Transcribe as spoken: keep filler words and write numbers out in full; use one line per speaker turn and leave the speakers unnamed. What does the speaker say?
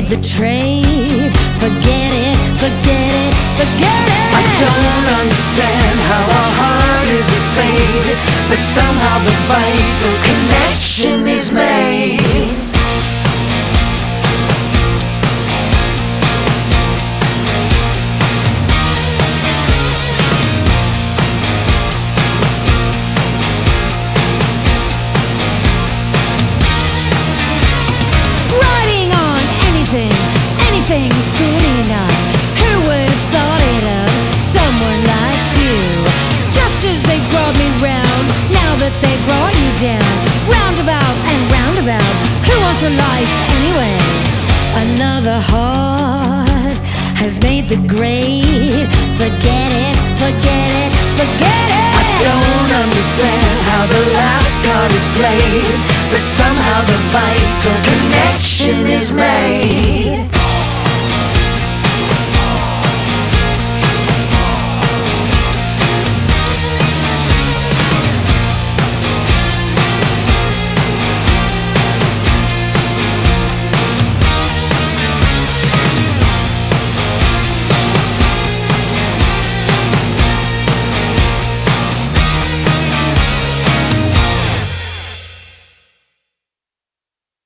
made the trade. Forget it, forget it, forget it.
I don't understand how our heart is a spade, but somehow the vital connection is made.
Riding on anything, anything's good enough. Who would have thought it of someone like you? Just as they brought me round, now that they brought you down. Roundabout and roundabout, who wants a life anyway? Another heart has made the grade. Forget it, forget it, forget it.
I don't understand how the last card is played, but somehow the vital connection is made.